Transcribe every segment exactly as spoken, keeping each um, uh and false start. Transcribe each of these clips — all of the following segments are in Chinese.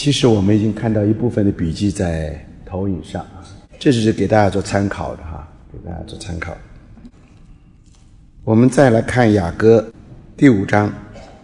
其实我们已经看到一部分的笔记在投影上，这是给大家做参考的哈，给大家做参考。我们再来看雅歌第五章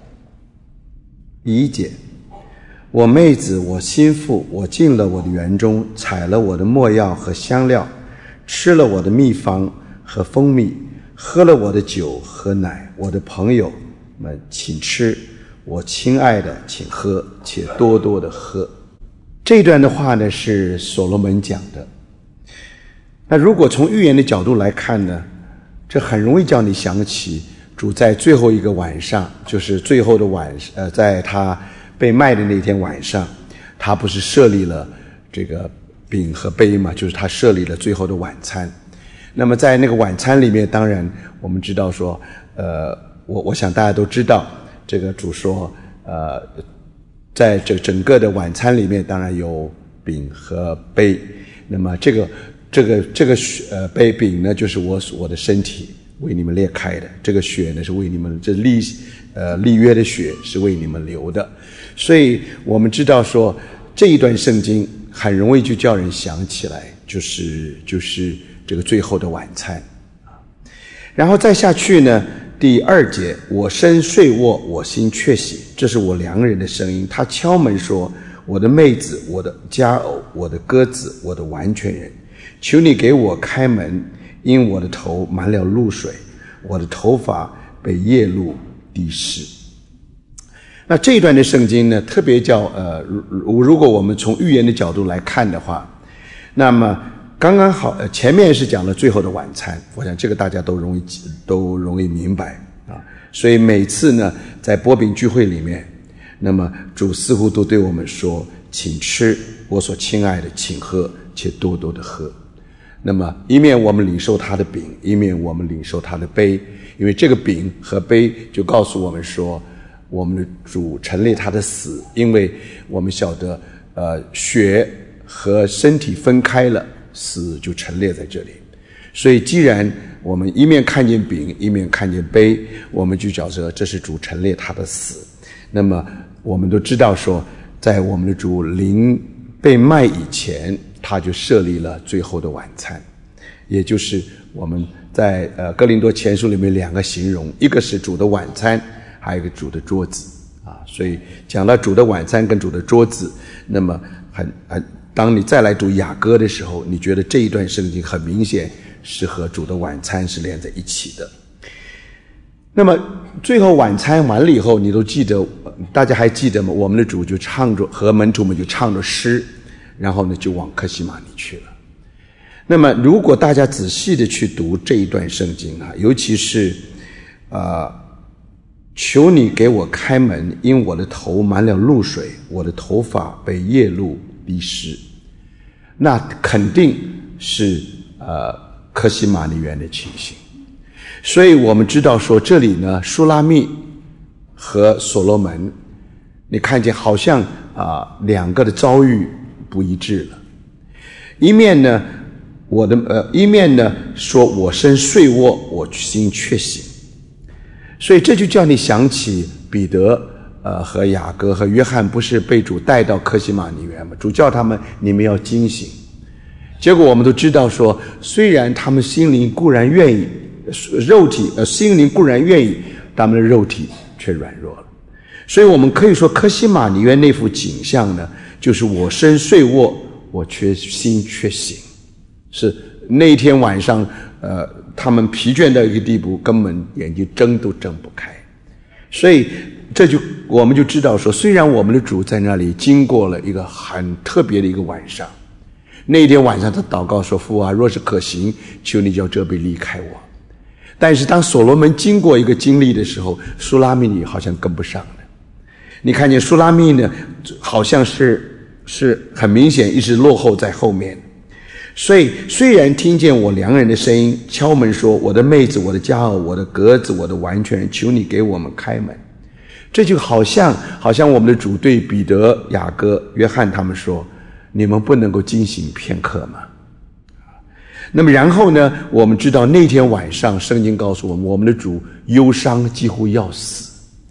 第一节，我妹子，我心腹，我进了我的园中，采了我的没药和香料，吃了我的秘方和蜂蜜，喝了我的酒和奶。我的朋友们，请吃，我亲爱的，请喝，且多多的喝。这段的话呢，是所罗门讲的。那如果从预言的角度来看呢，这很容易叫你想起主在最后一个晚上，就是最后的晚呃，在他被卖的那天晚上，他不是设立了这个饼和杯嘛，就是他设立了最后的晚餐。那么在那个晚餐里面，当然我们知道说呃我我想大家都知道，这个主说呃在这整个的晚餐里面当然有饼和杯。那么这个这个这个呃杯饼呢，就是我我的身体为你们裂开的，这个血呢是为你们，这立呃立约的血是为你们流的。所以我们知道说这一段圣经很容易就叫人想起来，就是就是这个最后的晚餐。然后再下去呢，第二节，我身睡卧，我心却醒，这是我良人的声音，他敲门说，我的妹子，我的佳偶，我的鸽子，我的完全人，求你给我开门，因我的头满了露水，我的头发被夜露滴湿。那这一段的圣经呢，特别叫呃，如果我们从预言的角度来看的话，那么刚刚好，呃，前面是讲了最后的晚餐，我想这个大家都容易都容易明白啊。所以每次呢，在擘饼聚会里面，那么主似乎都对我们说，请吃，我所亲爱的，请喝，且多多的喝。那么一面我们领受他的饼，一面我们领受他的杯，因为这个饼和杯就告诉我们说，我们的主陈列他的死，因为我们晓得呃，血和身体分开了，死就陈列在这里。所以既然我们一面看见饼，一面看见杯，我们就晓得这是主陈列他的死。那么我们都知道说，在我们的主临被卖以前，他就设立了最后的晚餐，也就是我们在呃哥林多前书里面两个形容，一个是主的晚餐，还有一个主的桌子啊。所以讲到主的晚餐跟主的桌子，那么很很当你再来读雅歌的时候，你觉得这一段圣经很明显是和主的晚餐是连在一起的。那么最后晚餐完了以后，你都记得，大家还记得吗？我们的主就唱着，和门徒们就唱着诗，然后呢就往客西马尼去了。那么如果大家仔细的去读这一段圣经啊，尤其是呃求你给我开门，因我的头满了露水，我的头发被夜露滴湿，那肯定是呃客西马尼园的情形。所以我们知道说，这里呢，书拉密和所罗门，你看见好像啊、呃、两个的遭遇不一致了。一面呢，我的呃一面呢说我身睡卧，我心却醒。所以这就叫你想起彼得呃和雅各和约翰不是被主带到客西马尼园吗？主叫他们你们要惊醒。结果我们都知道说，虽然他们心灵固然愿意，肉体呃心灵固然愿意，他们的肉体却软弱了。所以我们可以说客西马尼园那幅景象呢，就是我身睡卧，我却心却醒。是那一天晚上呃他们疲倦到一个地步，根本眼睛睁都睁不开。所以这就我们就知道说，虽然我们的主在那里经过了一个很特别的一个晚上，那一天晚上他祷告说，父啊，若是可行，求你叫这杯离开我。但是当所罗门经过一个经历的时候，书拉密好像跟不上了。你看见书拉密呢，好像是是很明显一直落后在后面。所以虽然听见我良人的声音敲门说，我的妹子，我的佳偶，我的鸽子，我的完全人，求你给我们开门。这就好像好像我们的主对彼得、雅各、约翰他们说，你们不能够惊醒片刻吗？那么然后呢，我们知道那天晚上圣经告诉我们，我们的主忧伤几乎要死。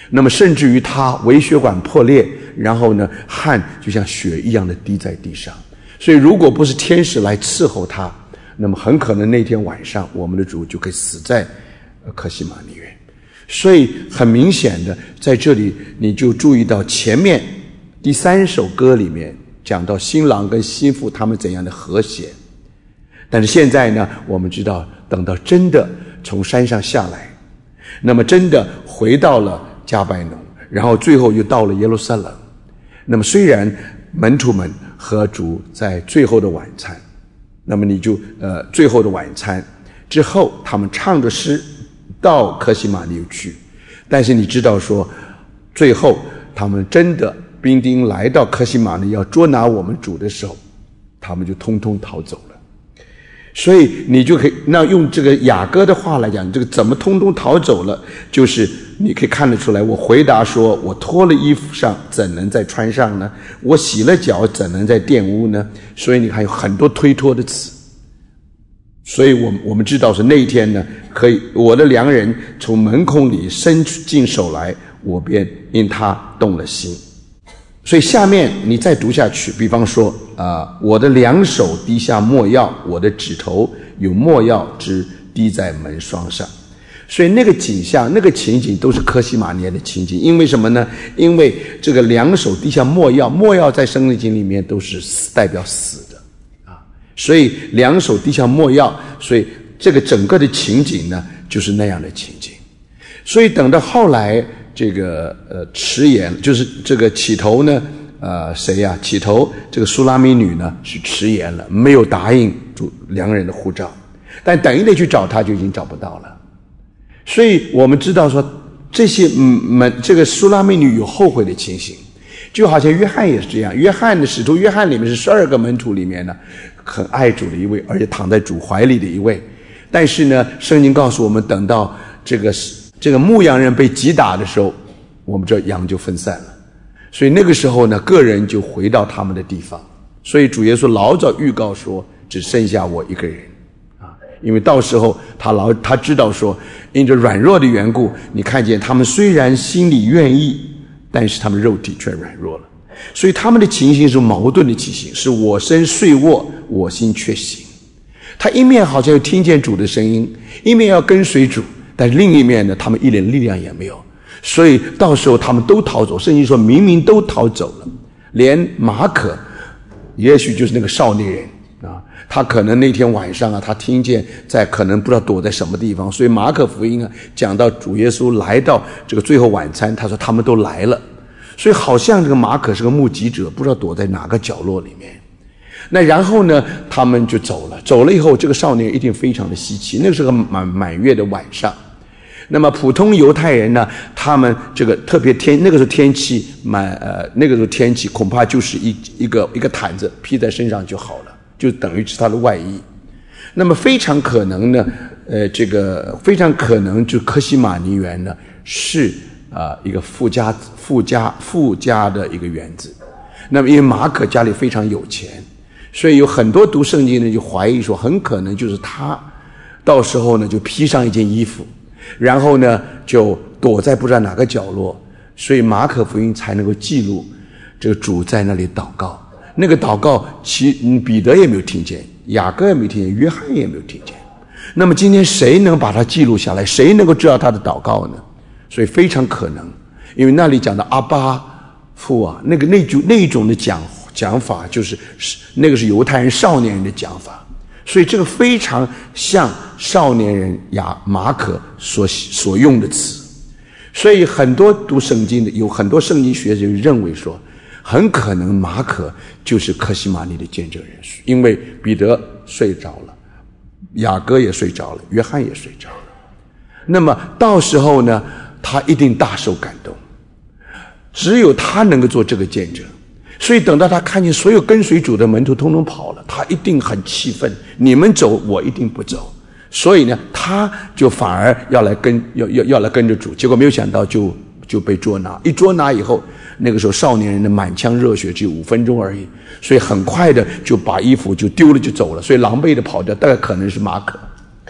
那么甚至于他微血管破裂，然后呢汗就像血一样的滴在地上。所以如果不是天使来伺候他，那么很可能那天晚上我们的主就可以死在客西马尼园。所以很明显的在这里你就注意到前面第三首歌里面讲到新郎跟新妇他们怎样的和谐。但是现在呢，我们知道等到真的从山上下来，那么真的回到了加百农，然后最后又到了耶路撒冷。那么虽然门徒们和主在最后的晚餐，那么你就呃最后的晚餐之后他们唱着诗到客西马尼去，但是你知道说最后他们真的兵丁来到客西马尼要捉拿我们主的时候，他们就通通逃走了。所以你就可以那用这个雅歌的话来讲，这个怎么通通逃走了，就是你可以看得出来，我回答说我脱了衣服上怎能再穿上呢，我洗了脚怎能再玷污呢。所以你看有很多推脱的词。所以我们我们知道是那一天呢，可以我的良人从门孔里伸进手来，我便因他动了心。所以下面你再读下去，比方说啊、呃，我的两手滴下墨药，我的指头有墨药汁滴在门窗上。所以那个景象那个情景都是客西马尼园的情景。因为什么呢？因为这个两手滴下墨药，墨药在圣经里面都是代表死的啊，所以两手滴下墨药，所以这个整个的情景呢就是那样的情景。所以等到后来这个呃迟延，就是这个起头呢呃谁呀、啊、起头这个苏拉米女呢是迟延了，没有答应主良人的呼召，但等一等去找他就已经找不到了。所以我们知道说这些门这个苏拉米女有后悔的情形，就好像约翰也是这样。约翰的使徒约翰里面是十二个门徒里面呢很爱主的一位，而且躺在主怀里的一位。但是呢圣经告诉我们，等到这个这个牧羊人被击打的时候，我们这羊就分散了。所以那个时候呢个人就回到他们的地方。所以主耶稣老早预告说只剩下我一个人，因为到时候他老他知道说因着软弱的缘故，你看见他们虽然心里愿意，但是他们肉体却软弱了。所以他们的情形是矛盾的情形，是我身睡卧，我心却醒。他一面好像有听见主的声音，一面要跟随主，但另一面呢他们一点力量也没有。所以到时候他们都逃走，圣经说明明都逃走了，连马可也许就是那个少年人啊，他可能那天晚上啊，他听见在可能不知道躲在什么地方。所以马可福音啊讲到主耶稣来到这个最后晚餐，他说他们都来了。所以好像这个马可是个目击者，不知道躲在哪个角落里面。那然后呢他们就走了，走了以后这个少年一定非常的稀奇，那是个满满月的晚上。那么普通犹太人呢，他们这个特别天那个时候天气满呃那个时候天气恐怕就是一一个一个毯子披在身上就好了，就等于是他的外衣。那么非常可能呢呃这个非常可能就客西马尼园呢是啊、呃、一个富家富家富家的一个园子。那么因为马可家里非常有钱，所以有很多读圣经的就怀疑说很可能就是他到时候呢就披上一件衣服，然后呢就躲在不知道哪个角落，所以马可福音才能够记录这个主在那里祷告。那个祷告其彼得也没有听见，雅各也没有听见，约翰也没有听见。那么今天谁能把它记录下来，谁能够知道他的祷告呢？所以非常可能，因为那里讲的阿爸父啊，那个那种那种的讲讲法就是那个是犹太人少年人的讲法，所以这个非常像少年人雅马可所所用的词。所以很多读圣经的有很多圣经学者认为说很可能马可就是客西马尼的见证人，因为彼得睡着了，雅各也睡着了，约翰也睡着了。那么到时候呢他一定大受感动，只有他能够做这个见证。所以等到他看见所有跟随主的门徒通通跑了，他一定很气愤，你们走我一定不走。所以呢他就反而要来跟要要要来跟着主，结果没有想到就就被捉拿。一捉拿以后，那个时候少年人的满腔热血只有五分钟而已，所以很快的就把衣服就丢了就走了，所以狼狈的跑掉，大概可能是马可。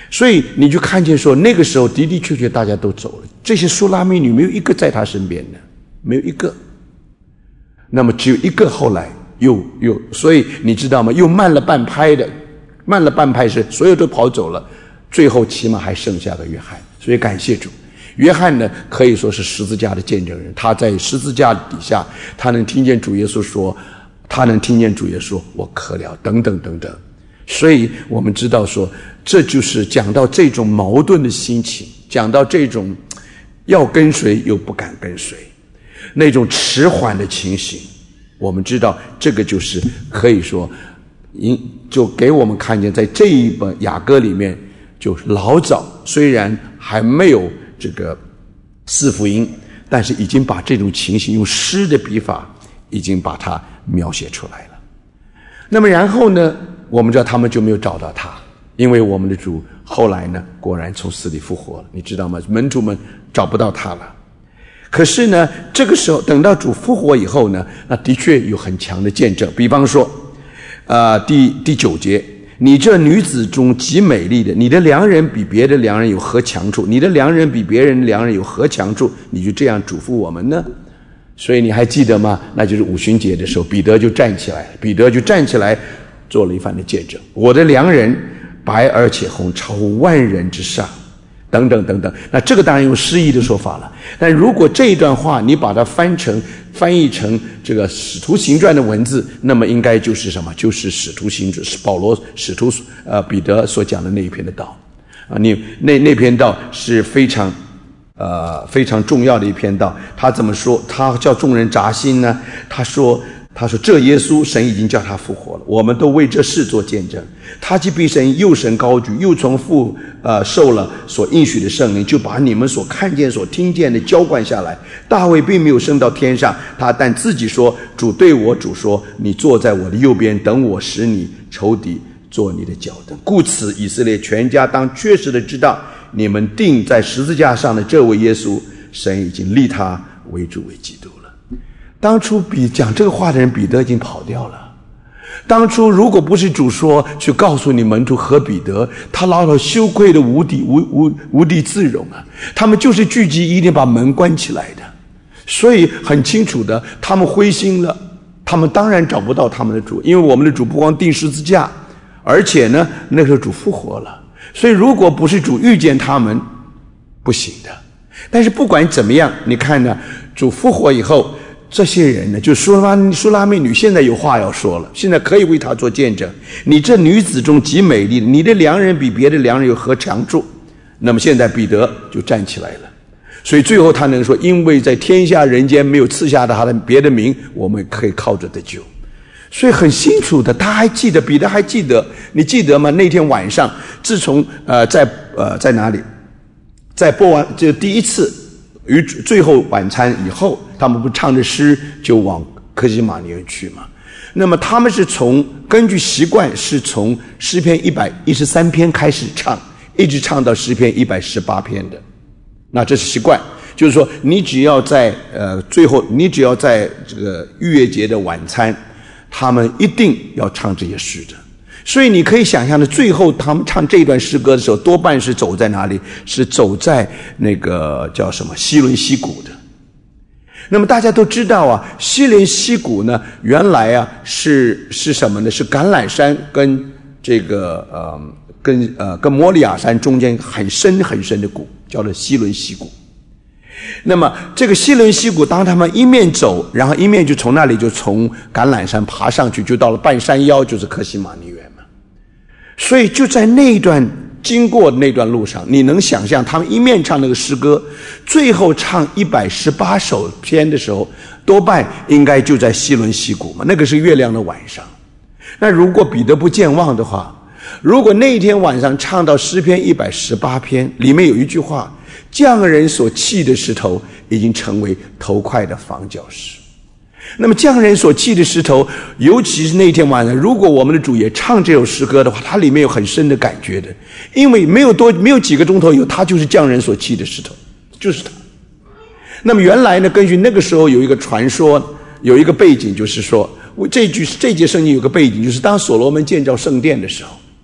所以你就看见说，那个时候的的确确大家都走了，这些书拉密女没有一个在他身边的，没有一个。那么只有一个后来又又，所以你知道吗？又慢了半拍的，慢了半拍是所有都跑走了，最后起码还剩下个约翰。所以感谢主，约翰呢可以说是十字架的见证人，他在十字架底下，他能听见主耶稣说，他能听见主耶稣说我渴了，等等等等。所以我们知道说，这就是讲到这种矛盾的心情，讲到这种要跟随又不敢跟随，那种迟缓的情形，我们知道这个就是可以说就给我们看见，在这一本雅歌里面，就老早虽然还没有这个四福音，但是已经把这种情形用诗的笔法已经把它描写出来了。那么然后呢，我们知道他们就没有找到他，因为我们的主后来呢果然从死里复活了，你知道吗？门徒们找不到他了。可是呢，这个时候等到主复活以后呢，那的确有很强的见证。比方说呃，第第九节，你这女子中极美丽的，你的良人比别的良人有何强处？你的良人比别人的良人有何强处？你就这样嘱咐我们呢？所以你还记得吗？那就是五旬节的时候，彼得就站起来，彼得就站起来做了一番的见证。我的良人白而且红，超乎万人之上，等等等等。那这个当然用诗意的说法了。但如果这一段话你把它翻成翻译成这个使徒行传的文字，那么应该就是什么？就是使徒行传，是保罗使徒呃彼得所讲的那一篇的道啊。你那那篇道是非常呃非常重要的一篇道。他怎么说？他叫众人扎心呢？他说他说这耶稣神已经叫他复活了，我们都为这事做见证。他既被神又神高举，又从父呃受了所应许的圣灵，就把你们所看见所听见的浇灌下来。大卫并没有升到天上，他但自己说，主对我主说，你坐在我的右边，等我使你仇敌做你的脚凳。故此以色列全家当确实的知道，你们钉在十字架上的这位耶稣，神已经立他为主为基督了。当初比讲这个话的人彼得已经跑掉了。当初如果不是主说去告诉你门徒和彼得，他老早羞愧的无地无无无地自容啊！他们就是聚集一定把门关起来的，所以很清楚的，他们灰心了，他们当然找不到他们的主，因为我们的主不光钉十字架，而且呢，那时候主复活了，所以如果不是主遇见他们，不行的。但是不管怎么样，你看呢，主复活以后，这些人呢，就苏拉苏拉密女现在有话要说了，现在可以为她做见证。你这女子中极美丽，你的良人比别的良人有何强处？那么现在彼得就站起来了，所以最后他能说，因为在天下人间没有赐下他的别的名，我们可以靠着得救。所以很清楚的，他还记得，彼得还记得，你记得吗？那天晚上，自从呃在呃在哪里，在播完就第一次与最后晚餐以后，他们不唱着诗就往客西马尼园去吗？那么他们是从根据习惯是从诗篇一百一十三篇开始唱，一直唱到诗篇一百十八篇的。那这是习惯，就是说你只要在呃最后，你只要在这个逾越节的晚餐，他们一定要唱这些诗的。所以你可以想象的，最后他们唱这段诗歌的时候，多半是走在哪里？是走在那个叫什么西伦西谷的。那么大家都知道啊，西伦西谷呢，原来啊是是什么呢？是橄榄山跟这个呃跟呃跟摩利亚山中间很深很深的谷，叫做西伦西谷。那么这个西伦西谷，当他们一面走，然后一面就从那里就从橄榄山爬上去，就到了半山腰，就是客西马尼园嘛。所以就在那一段经过那段路上，你能想象他们一面唱那个诗歌，最后唱一百十八首篇的时候，多半应该就在西伦西谷嘛，那个是月亮的晚上。那如果彼得不健忘的话，如果那一天晚上唱到诗篇一百十八篇，里面有一句话，匠人所弃的石头已经成为头块的房角石。那么匠人所弃的石头，尤其是那天晚上，如果我们的主也唱这首诗歌的话，它里面有很深的感觉的，因为没有多没有几个钟头以后，他就是匠人所弃的石头，就是他。那么原来呢，根据那个时候有一个传说，有一个背景，就是说这句这节圣经有个背景，就是当所罗门建造圣殿的时候，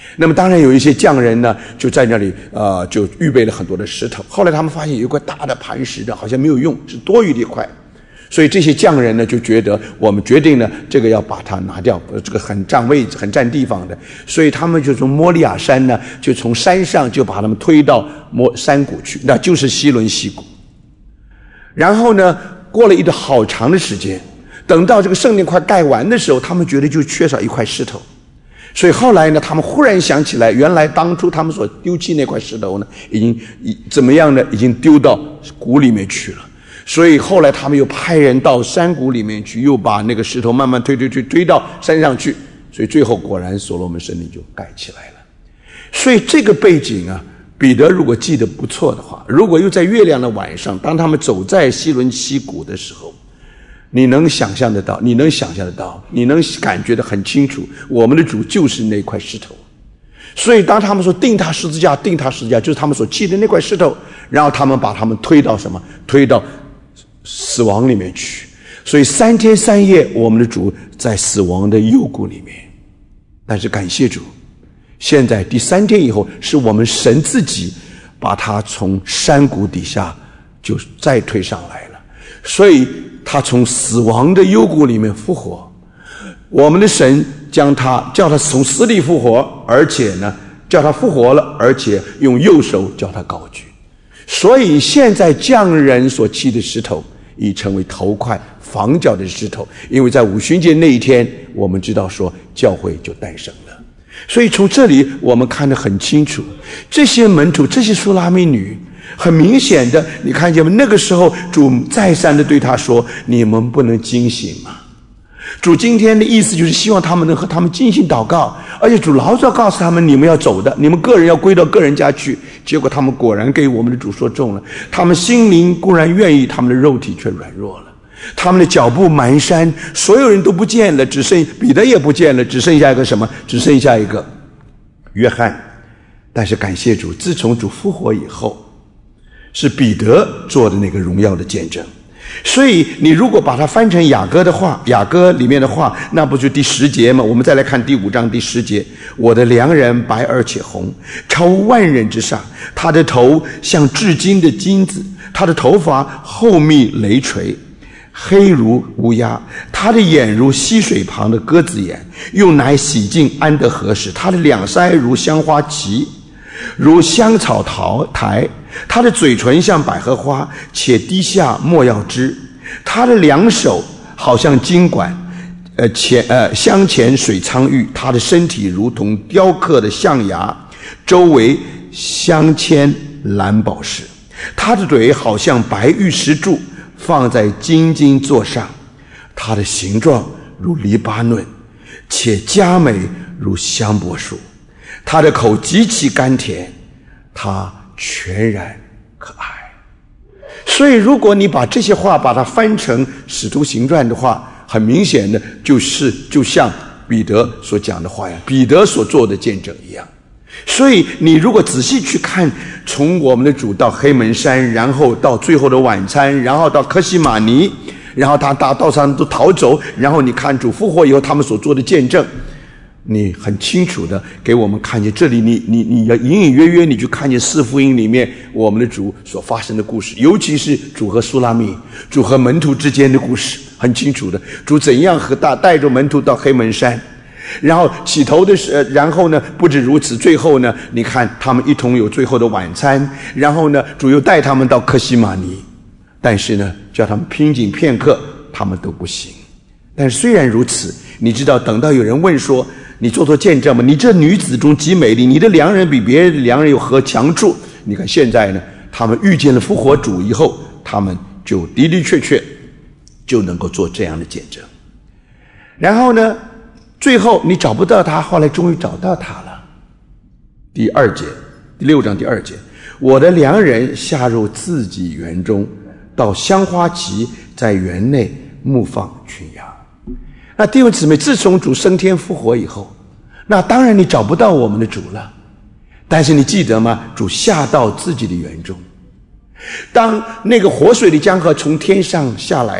那么当然有一些匠人呢，就在那里呃，就预备了很多的石头。后来他们发现有一块大的磐石的，好像没有用，是多余的一块。所以这些匠人呢，就觉得我们决定呢，这个要把它拿掉，这个很占位置、很占地方的。所以他们就从摩利亚山呢，就从山上就把他们推到摩山谷去，那就是西伦西谷。然后呢，过了一段好长的时间，等到这个圣殿快盖完的时候，他们觉得就缺少一块石头。所以后来呢，他们忽然想起来，原来当初他们所丢弃那块石头呢，已经怎么样呢？已经丢到谷里面去了。所以后来他们又派人到山谷里面去，又把那个石头慢慢推推推推到山上去。所以最后果然所罗门圣殿就盖起来了。所以这个背景啊，彼得如果记得不错的话，如果又在月亮的晚上，当他们走在西伦西谷的时候，你能想象得到，你能想象得到，你能感觉得很清楚，我们的主就是那块石头。所以当他们说钉他十字架，钉他十字架，就是他们所弃的那块石头，然后他们把他们推到什么？推到死亡里面去。所以三天三夜，我们的主在死亡的幽谷里面。但是感谢主，现在第三天以后，是我们神自己把他从山谷底下就再推上来了。所以他从死亡的幽谷里面复活，我们的神将他叫他从死里复活，而且呢叫他复活了，而且用右手叫他高举。所以现在匠人所砌的石头已成为头块房角的石头，因为在五旬节那一天，我们知道说教会就诞生了。所以从这里我们看得很清楚，这些门徒，这些书拉密女，很明显的，你看见吗？那个时候主再三的对他说，你们不能惊醒吗？主今天的意思就是希望他们能和他们进行祷告，而且主老早告诉他们，你们要走的，你们个人要归到个人家去。结果他们果然给我们的主说中了，他们心灵固然愿意，他们的肉体却软弱了，他们的脚步蹒跚，所有人都不见了，只剩彼得也不见了，只剩下一个什么？只剩下一个约翰。但是感谢主，自从主复活以后，是彼得做的那个荣耀的见证。所以你如果把它翻成雅歌的话，雅歌里面的话，那不就第十节吗？我们再来看第五章第十节，我的良人白而且红，超万人之上，他的头像至金的金子，他的头发厚密累垂，黑如乌鸦，他的眼如溪水旁的鸽子眼，用奶洗净安得合适，他的两腮如香花旗，如香草桃台，他的嘴唇像百合花，且滴下没药汁，他的两手好像金管，呃前呃镶嵌水苍玉，他的身体如同雕刻的象牙，周围镶嵌蓝宝石，他的腿好像白玉石柱，放在金金座上，他的形状如黎巴嫩，且佳美如香柏树，他的口极其甘甜，他全然可爱。所以如果你把这些话把它翻成使徒行传的话，很明显的就是就像彼得所讲的话呀，彼得所做的见证一样。所以你如果仔细去看，从我们的主到黑门山，然后到最后的晚餐，然后到科西玛尼，然后他大道上都逃走，然后你看主复活以后他们所做的见证，你很清楚的给我们看见这里，你你你要隐隐约约你就看见四福音里面我们的主所发生的故事，尤其是主和苏拉密，主和门徒之间的故事，很清楚的。主怎样和大带着门徒到黑门山，然后起头的是，然后呢不止如此，最后呢你看他们一同有最后的晚餐，然后呢主又带他们到科西玛尼，但是呢叫他们拼紧片刻他们都不行。但是虽然如此，你知道等到有人问说，你做做见证吗？你这女子中极美丽，你的良人比别人的良人有何强处？你看现在呢，他们遇见了复活主以后，他们就的的确确就能够做这样的见证。然后呢，最后你找不到他，后来终于找到他了。第二节，第六章第二节，我的良人下入自己园中，到香花旗在园内牧放群羊。那弟兄姊妹，自从主升天复活以后，那当然你找不到我们的主了，但是你记得吗？主下到自己的园中，当那个活水的江河从天上下来，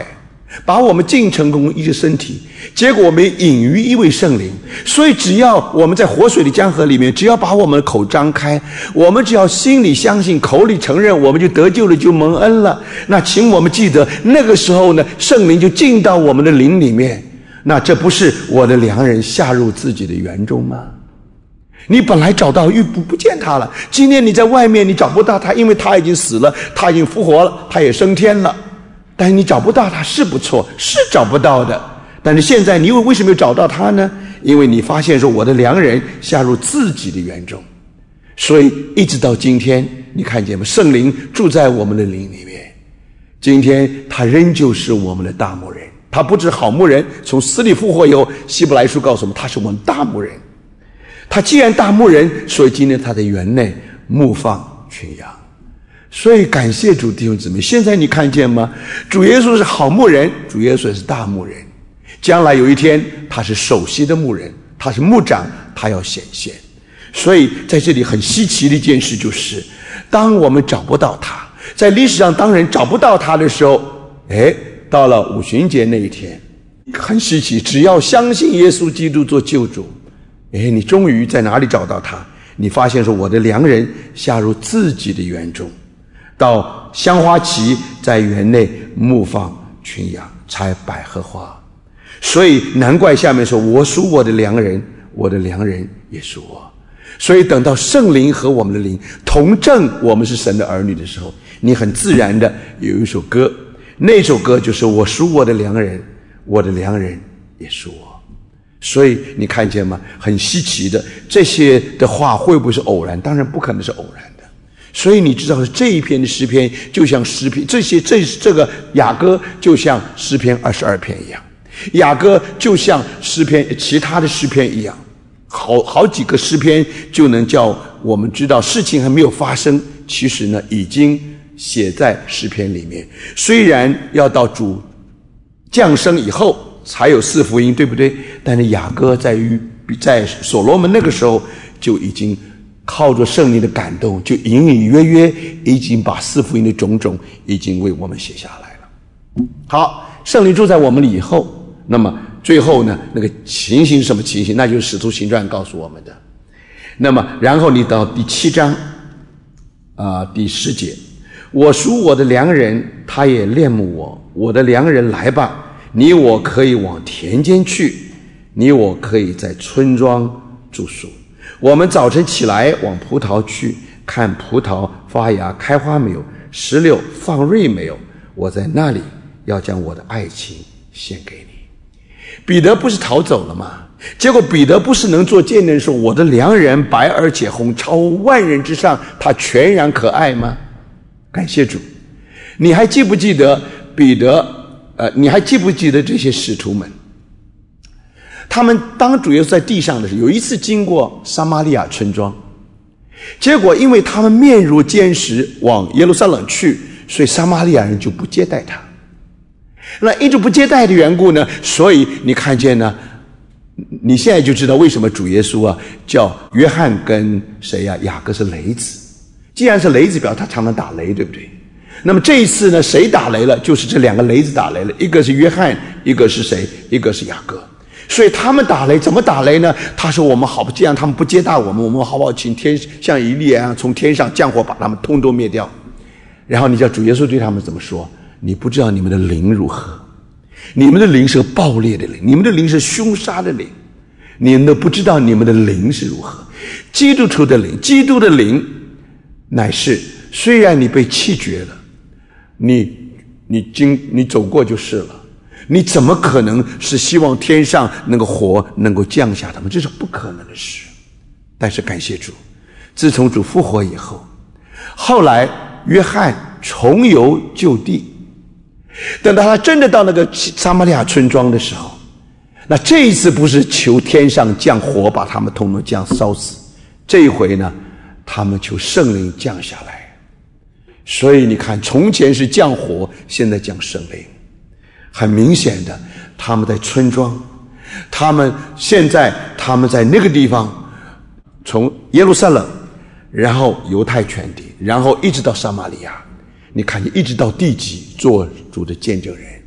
把我们尽成功一个身体，结果我们隐于一位圣灵。所以只要我们在活水的江河里面，只要把我们的口张开，我们只要心里相信，口里承认，我们就得救了，就蒙恩了。那请我们记得，那个时候呢，圣灵就进到我们的灵里面。那这不是我的良人下入自己的园中吗？你本来找到遇不不见他了，今天你在外面你找不到他，因为他已经死了，他已经复活了，他也升天了。但是你找不到他是不错，是找不到的。但是现在你又为什么又找到他呢？因为你发现说我的良人下入自己的园中。所以一直到今天，你看见吗？圣灵住在我们的灵里面，今天他仍旧是我们的大牧人。他不止好牧人，从死里复活以后，希伯来书告诉我们他是我们大牧人。他既然大牧人，所以今天他在园内牧放群羊。所以感谢主，弟兄姊妹，现在你看见吗？主耶稣是好牧人，主耶稣也是大牧人。将来有一天他是首席的牧人，他是牧长，他要显现。所以在这里很稀奇的一件事就是，当我们找不到他，在历史上当人找不到他的时候，诶，到了五旬节那一天，很稀奇，只要相信耶稣基督做救主，诶，你终于在哪里找到他？你发现说我的良人下入自己的园中，到香花旗在园内牧放群羊，采百合花。所以难怪下面说我属我的良人，我的良人也属我。所以等到圣灵和我们的灵同证我们是神的儿女的时候，你很自然的有一首歌，那首歌就是我属我的良人，我的良人也属我。所以你看见吗？很稀奇的，这些的话会不会是偶然？当然不可能是偶然的。所以你知道这一篇的诗篇就像诗篇，这些这这个雅歌就像诗篇二十二篇一样，雅歌就像诗篇其他的诗篇一样，好好几个诗篇就能叫我们知道事情还没有发生，其实呢已经写在诗篇里面。虽然要到主降生以后才有四福音，对不对？但是雅歌在于在所罗门那个时候就已经靠着圣灵的感动，就隐隐约约已经把四福音的种种已经为我们写下来了。好，圣灵住在我们里以后，那么最后呢，那个情形是什么情形？那就是使徒行传告诉我们的。那么然后你到第七章啊、呃、第十节，我属我的良人，他也恋慕我，我的良人来吧，你我可以往田间去，你我可以在村庄住宿。我们早晨起来往葡萄去，看葡萄发芽开花没有，石榴放蕊没有，我在那里要将我的爱情献给你。彼得不是逃走了吗？结果彼得不是能做见证说我的良人白而且红，超万人之上，他全然可爱吗？感谢主。你还记不记得彼得呃，你还记不记得这些使徒们？他们当主耶稣在地上的时候，有一次经过撒玛利亚村庄，结果因为他们面如坚石往耶路撒冷去，所以撒玛利亚人就不接待他。那一直不接待的缘故呢，所以你看见呢，你现在就知道为什么主耶稣啊叫约翰跟谁呀、啊、雅各是雷子。既然是雷子，表示他常常打雷，对不对？那么这一次呢，谁打雷了？就是这两个雷子打雷了，一个是约翰，一个是谁？一个是雅各。所以他们打雷怎么打雷呢？他说我们好，既然他们不接待我们，我们好不好请天像以利亚一样从天上降火把他们通通灭掉。然后你知道主耶稣对他们怎么说？你不知道你们的灵如何，你们的灵是暴烈的灵，你们的灵是凶杀的灵，你们都不知道你们的灵是如何。基督徒的灵，基督的灵乃是虽然你被弃绝了，你你经你走过就是了，你怎么可能是希望天上那个火能够降下他们？这是不可能的事。但是感谢主，自从主复活以后，后来约翰重游旧地，等到他真的到那个撒玛利亚村庄的时候，那这一次不是求天上降火把他们统统降烧死，这一回呢，他们求圣灵降下来。所以你看，从前是降火，现在降圣灵。很明显的，他们在村庄，他们现在他们在那个地方，从耶路撒冷，然后犹太全地，然后一直到撒玛利亚，你看见一直到地极做主的见证人。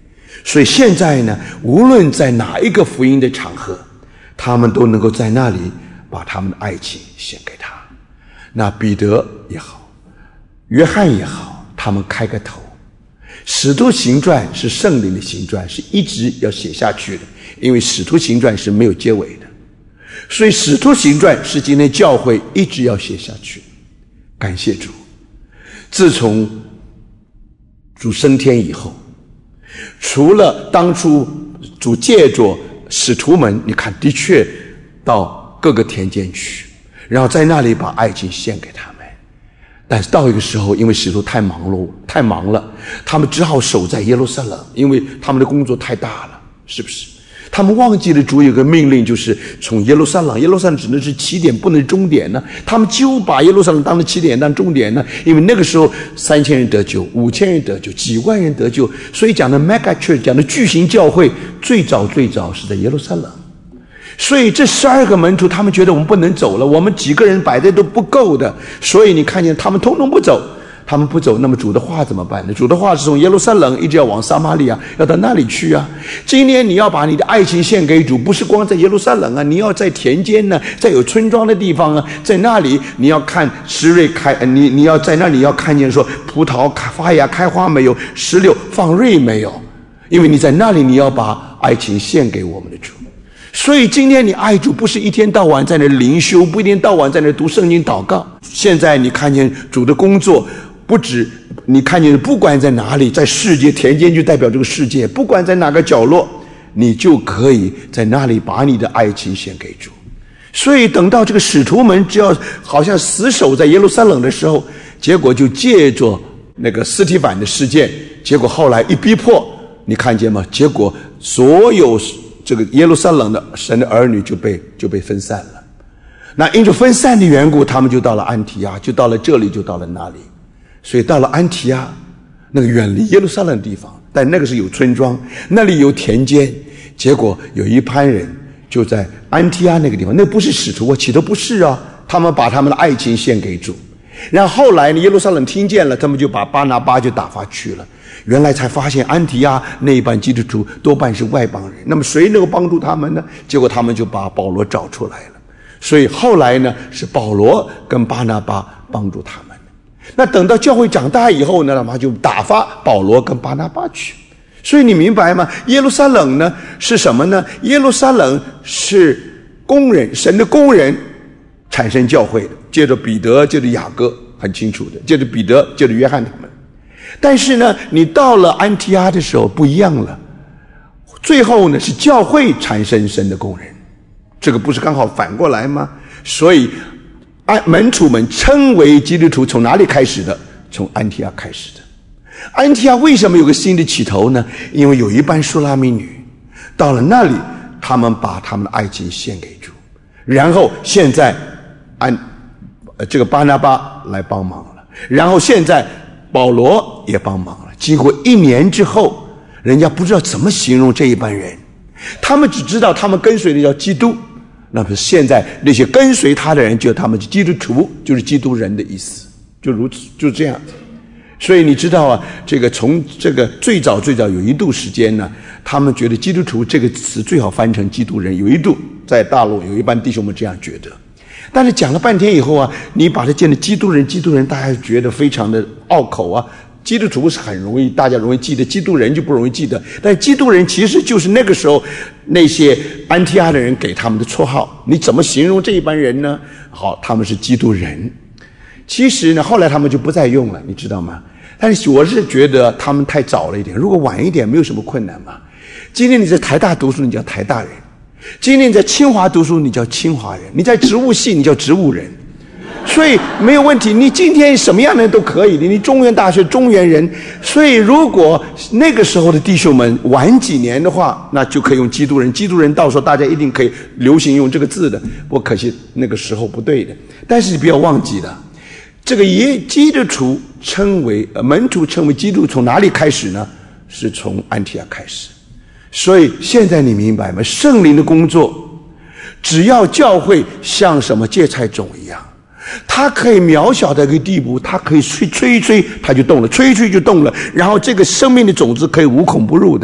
所以现在呢，无论在哪一个福音的场合，他们都能够在那里把他们的爱情献给他。那彼得也好，约翰也好，他们开个头。使徒行传是圣灵的行传，是一直要写下去的，因为使徒行传是没有结尾的，所以使徒行传是今天教会一直要写下去。感谢主，自从主升天以后，除了当初主借着使徒们，你看的确到各个田间去，然后在那里把爱情献给他们。但是到一个时候，因为使徒太忙碌太忙了，他们只好守在耶路撒冷，因为他们的工作太大了，是不是？他们忘记了主有个命令，就是从耶路撒冷，耶路撒冷只能是起点，不能是终点呢。他们几乎把耶路撒冷当成起点，当终点呢，因为那个时候三千人得救，五千人得救，几万人得救，所以讲的 mega church， 讲的巨型教会，最早最早是在耶路撒冷。所以这十二个门徒，他们觉得我们不能走了，我们几个人摆在都不够的，所以你看见他们通通不走。他们不走，那么主的话怎么办呢？主的话是从耶路撒冷一直要往撒玛利亚，要到那里去啊。今天你要把你的爱情献给主，不是光在耶路撒冷啊，你要在田间呢，在有村庄的地方啊，在那里你要看石蕊开，你你要在那里要看见说葡萄发芽开花没有，石榴放蕊没有，因为你在那里你要把爱情献给我们的主。所以今天你爱主，不是一天到晚在那灵修，不一天到晚在那读圣经祷告。现在你看见主的工作，不止你看见，不管在哪里，在世界，田间就代表这个世界，不管在哪个角落，你就可以在那里把你的爱情献给主。所以等到这个使徒们只要好像死守在耶路撒冷的时候，结果就借着那个司提反的事件，结果后来一逼迫，你看见吗？结果所有这个耶路撒冷的神的儿女就被就被分散了。那因着分散的缘故，他们就到了安提亚，就到了这里，就到了那里。所以到了安提亚，那个远离耶路撒冷的地方，但那个是有村庄，那里有田间。结果有一班人就在安提亚那个地方，那不是使徒，我岂都不是啊！他们把他们的爱情献给主。然后后来呢，耶路撒冷听见了，他们就把巴拿巴就打发去了。原来才发现安提亚那一班基督徒多半是外邦人，那么谁能够帮助他们呢？结果他们就把保罗找出来了。所以后来呢，是保罗跟巴拿巴帮助他们。那等到教会长大以后呢，那么就打发保罗跟巴拿巴去。所以你明白吗？耶路撒冷呢是什么呢？耶路撒冷是工人，神的工人产生教会的，借着彼得，借着雅各，很清楚的，借着彼得，借着约翰他们。但是呢，你到了安提阿的时候不一样了，最后呢是教会产生神的工人，这个不是刚好反过来吗？所以门徒们称为基督徒从哪里开始的？从安提阿开始的。安提阿为什么有个新的起头呢？因为有一班书拉密女到了那里，他们把他们的爱情献给主，然后现在安这个巴拿巴来帮忙了，然后现在保罗也帮忙了。经过一年之后，人家不知道怎么形容这一班人，他们只知道他们跟随的叫基督。那么现在那些跟随他的人，就他们是基督徒，就是基督人的意思，就如此，就这样子。所以你知道啊，这个从这个最早最早有一度时间呢，他们觉得基督徒这个词最好翻成基督人，有一度在大陆有一班弟兄们这样觉得。但是讲了半天以后啊，你把它见了基督人，基督人大家觉得非常的拗口啊。基督徒是很容易，大家容易记得，基督人就不容易记得。但基督人其实就是那个时候那些安提阿的人给他们的绰号。你怎么形容这一班人呢？好，他们是基督人。其实呢，后来他们就不再用了，你知道吗？但是我是觉得他们太早了一点，如果晚一点没有什么困难嘛。今天你在台大读书，你叫台大人；今天你在清华读书，你叫清华人；你在植物系，你叫植物人。所以没有问题，你今天什么样的人都可以，你中原大学中原人。所以如果那个时候的弟兄们晚几年的话，那就可以用基督人。基督人到时候大家一定可以流行用这个字的，不过可惜那个时候不对的。但是你不要忘记了，这个耶基督徒称为呃门徒称为基督，从哪里开始呢？是从安提阿开始。所以现在你明白吗？圣灵的工作，只要教会像什么芥菜种一样，它可以渺小的一个地步，它可以吹吹一吹它就动了，吹一吹就动了，然后这个生命的种子可以无孔不入的。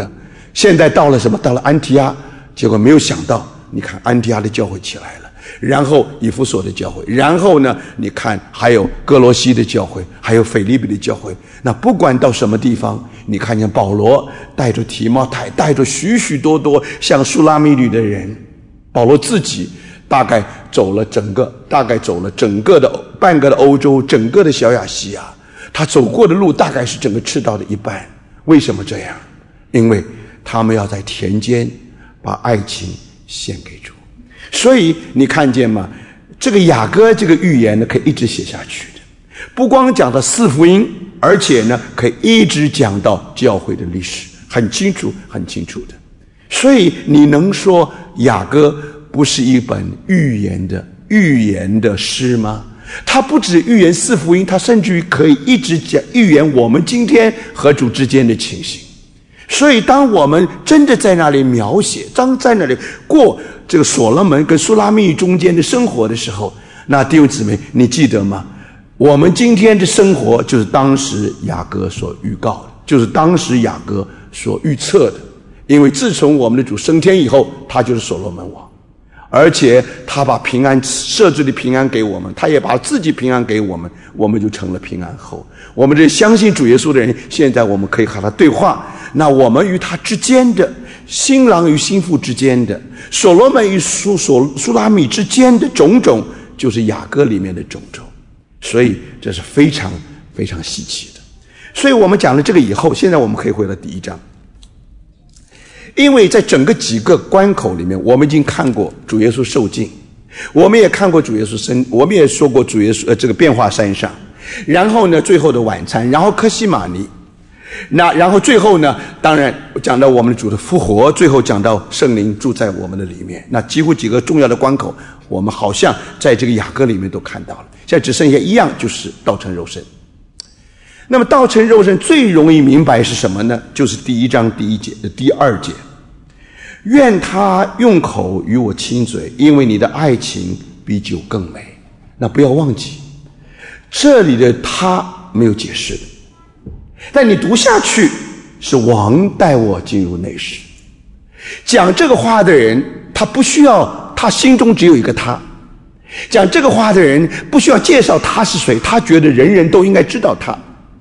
现在到了什么？到了安提阿，结果没有想到，你看安提阿的教会起来了，然后以弗所的教会，然后呢，你看还有哥罗西的教会，还有腓立比的教会。那不管到什么地方，你看见保罗带着提摩太，带着许许多多像苏拉密女的人，保罗自己大概走了整个，大概走了整个的半个的欧洲，整个的小亚细亚，他走过的路大概是整个赤道的一半。为什么这样？因为他们要在田间把爱情献给主。所以你看见吗？这个雅歌这个预言呢，可以一直写下去的，不光讲到四福音，而且呢，可以一直讲到教会的历史，很清楚，很清楚的。所以你能说雅歌不是一本预言的预言的诗吗？它不止预言四福音，它甚至于可以一直讲预言我们今天和主之间的情形。所以当我们真的在那里描写，当在那里过这个所罗门跟苏拉密中间的生活的时候，那弟兄姊妹，你记得吗？我们今天的生活就是当时雅歌所预告的，就是当时雅歌所预测的。因为自从我们的主升天以后，他就是所罗门王，而且他把平安设置的平安给我们，他也把自己平安给我们，我们就成了平安后。我们这相信主耶稣的人，现在我们可以和他对话。那我们与他之间的，新郎与新妇之间的，所罗门与苏所苏拉密之间的种种，就是雅歌里面的种种。所以这是非常非常稀奇的。所以我们讲了这个以后，现在我们可以回到第一章。因为在整个几个关口里面，我们已经看过主耶稣受尽，我们也看过主耶稣生，我们也说过主耶稣呃这个变化山上，然后呢最后的晚餐，然后客西马尼，那然后最后呢，当然讲到我们的主的复活，最后讲到圣灵住在我们的里面。那几乎几个重要的关口，我们好像在这个雅歌里面都看到了。现在只剩下一样，就是道成肉身。那么道成肉身最容易明白是什么呢？就是第一章第一节第二节，愿他用口与我亲嘴，因为你的爱情比酒更美。那不要忘记，这里的他没有解释的，但你读下去是王带我进入内室。讲这个话的人，他不需要，他心中只有一个他。讲这个话的人不需要介绍他是谁，他觉得人人都应该知道他。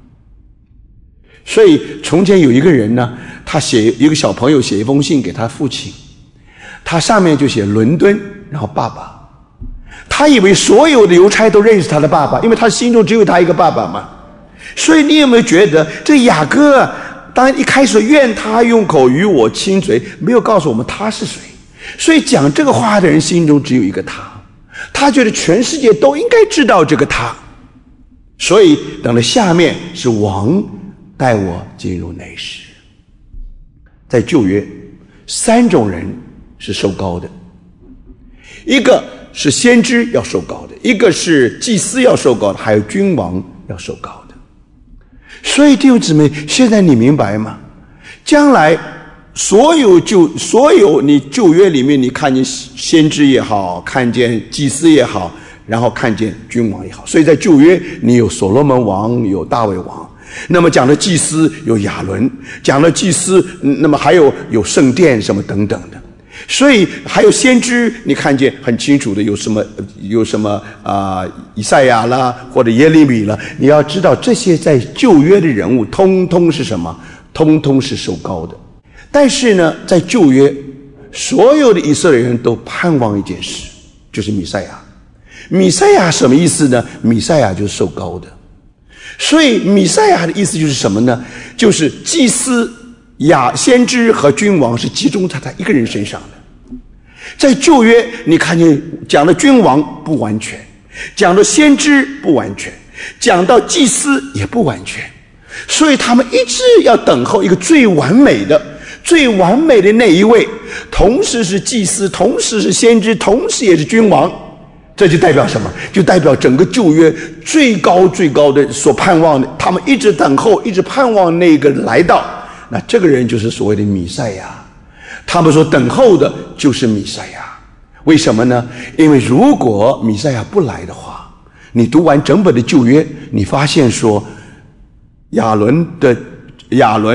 所以从前有一个人呢，他写一个小朋友写一封信给他父亲，他上面就写伦敦，然后爸爸。他以为所有的邮差都认识他的爸爸，因为他心中只有他一个爸爸嘛。所以你有没有觉得这雅歌当然一开始愿他用口与我亲嘴，没有告诉我们他是谁。所以讲这个话的人心中只有一个他，他觉得全世界都应该知道这个他。所以等了下面是王带我进入内室。在旧约，三种人是受膏的，一个是先知要受膏的，一个是祭司要受膏的，还有君王要受膏的。所以弟兄姊妹，现在你明白吗？将来所有旧所有你旧约里面，你看见先知也好，看见祭司也好，然后看见君王也好。所以在旧约你有所罗门王，有大卫王。那么讲的祭司有亚伦，讲的祭司，那么还有有圣殿什么等等的。所以还有先知，你看见很清楚的有什么有什么啊、呃，以赛亚啦，或者耶利米啦。你要知道这些在旧约的人物，通通是什么？通通是受膏的。但是呢，在旧约，所有的以色列人都盼望一件事，就是弥赛亚。弥赛亚什么意思呢？弥赛亚就是受膏的。所以弥赛亚的意思就是什么呢？就是祭司、亚先知和君王是集中在他一个人身上的。在旧约你看见讲的君王不完全，讲的先知不完全，讲到祭司也不完全，所以他们一直要等候一个最完美的最完美的那一位，同时是祭司，同时是先知，同时也是君王。这就代表什么？就代表整个旧约最高最高的所盼望的，他们一直等候，一直盼望那个来到。那这个人就是所谓的弥赛亚。他们说等候的就是弥赛亚。为什么呢？因为如果弥赛亚不来的话，你读完整本的旧约，你发现说亚伦的亚伦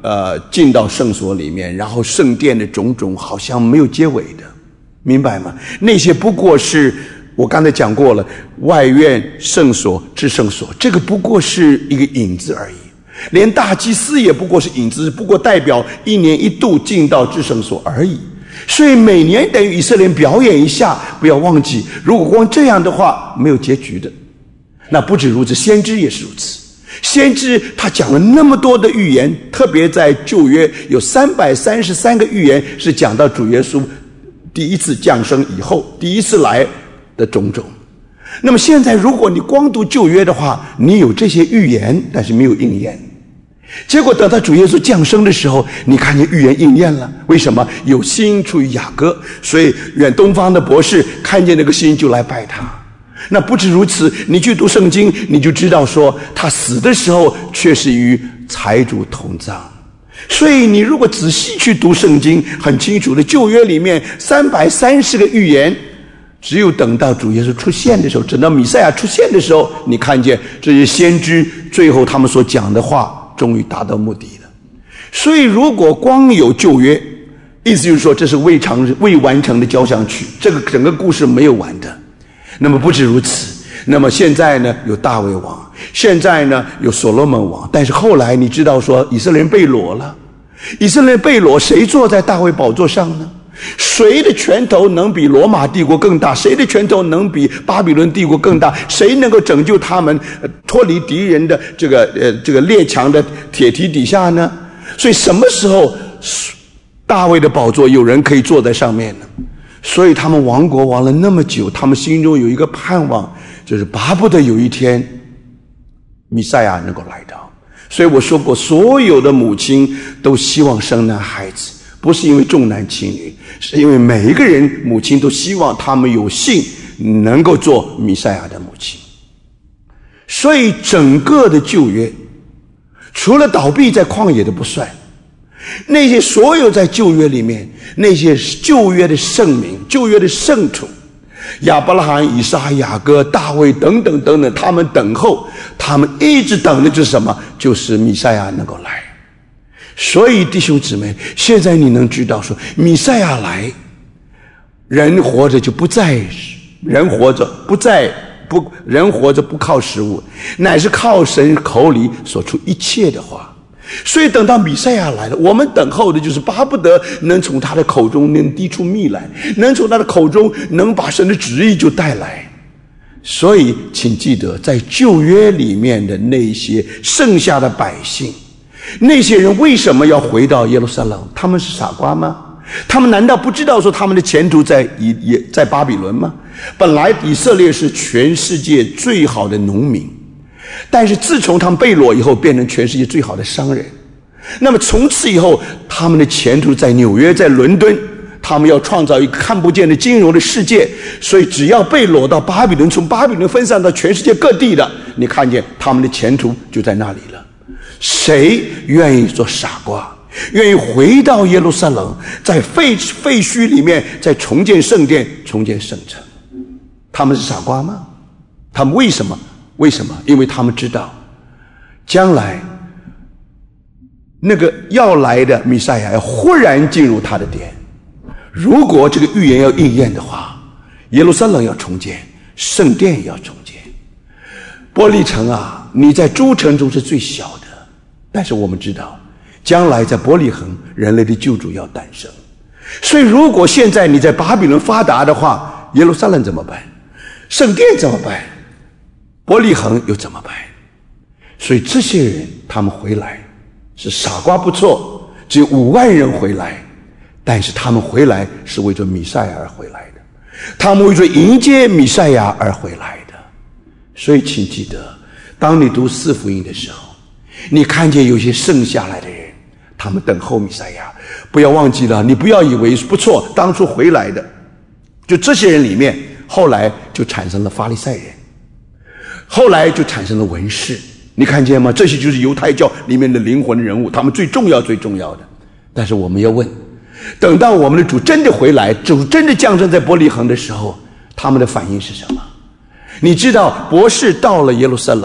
呃进到圣所里面，然后圣殿的种种好像没有结尾的，明白吗？那些不过是我刚才讲过了，外院、圣所、至圣所，这个不过是一个影子而已。连大祭司也不过是影子，不过代表一年一度进到至圣所而已。所以每年等于以色列人表演一下，不要忘记，如果光这样的话，没有结局的。那不止如此，先知也是如此。先知他讲了那么多的预言，特别在旧约有三百三十三个预言是讲到主耶稣第一次降生以后，第一次来的种种。那么现在如果你光读旧约的话，你有这些预言，但是没有应验。结果等到主耶稣降生的时候，你看见预言应验了。为什么？有星出于雅各，所以远东方的博士看见那个星就来拜他。那不止如此，你去读圣经，你就知道说他死的时候却是与财主同葬。所以你如果仔细去读圣经，很清楚的，旧约里面三百三十个预言，只有等到主耶稣出现的时候，等到弥赛亚出现的时候，你看见这些先知最后他们所讲的话终于达到目的了。所以如果光有旧约，意思就是说这是未成未完成的交响曲，这个整个故事没有完的。那么不止如此，那么现在呢有大卫王，现在呢有所罗门王，但是后来你知道说以色列人被掳了，以色列人被掳，谁坐在大卫宝座上呢？谁的拳头能比罗马帝国更大？谁的拳头能比巴比伦帝国更大？谁能够拯救他们脱离敌人的这个呃这个列强的铁蹄底下呢？所以什么时候大卫的宝座有人可以坐在上面呢？所以他们亡国亡了那么久，他们心中有一个盼望，就是巴不得有一天弥赛亚能够来到。所以我说过，所有的母亲都希望生男孩子，不是因为重男轻女，是因为每一个人母亲都希望他们有幸能够做弥赛亚的母亲。所以整个的旧约除了倒闭在旷野的不算，那些所有在旧约里面那些旧约的圣名、旧约的圣徒，亚伯拉罕、以撒、雅各、大卫等等等等，他们等候，他们一直等的就是什么？就是弥赛亚能够来。所以弟兄姊妹，现在你能知道说弥赛亚来，人活着就不再人活着不再不人活着不靠食物，乃是靠神口里所出一切的话。所以等到弥赛亚来了，我们等候的就是巴不得能从他的口中能滴出蜜来，能从他的口中能把神的旨意就带来。所以请记得，在旧约里面的那些剩下的百姓，那些人为什么要回到耶路撒冷？他们是傻瓜吗？他们难道不知道说他们的前途在以在巴比伦吗？本来以色列是全世界最好的农民，但是自从他们被掳以后，变成全世界最好的商人。那么从此以后，他们的前途在纽约，在伦敦，他们要创造一个看不见的金融的世界。所以只要被掳到巴比伦，从巴比伦分散到全世界各地的，你看见他们的前途就在那里了。谁愿意做傻瓜，愿意回到耶路撒冷，在废废墟里面再重建圣殿，重建圣城？他们是傻瓜吗？他们为什么？为什么？因为他们知道将来那个要来的弥赛亚要忽然进入他的殿。如果这个预言要应验的话，耶路撒冷要重建，圣殿也要重建。伯利城啊，你在诸城中是最小的，但是我们知道将来在伯利恒人类的救主要诞生。所以如果现在你在巴比伦发达的话，耶路撒冷怎么办？圣殿怎么办？伯利恒又怎么办？所以这些人他们回来是傻瓜不错，只有五万人回来，但是他们回来是为着弥赛亚而回来的，他们为着迎接弥赛亚而回来的。所以请记得，当你读四福音的时候，你看见有些剩下来的人，他们等候弥赛亚，不要忘记了，你不要以为不错，当初回来的就这些人里面，后来就产生了法利赛人，后来就产生了文士。你看见吗？这些就是犹太教里面的灵魂人物，他们最重要最重要的。但是我们要问，等到我们的主真的回来，主真的降生在伯利恒的时候，他们的反应是什么？你知道博士到了耶路撒冷，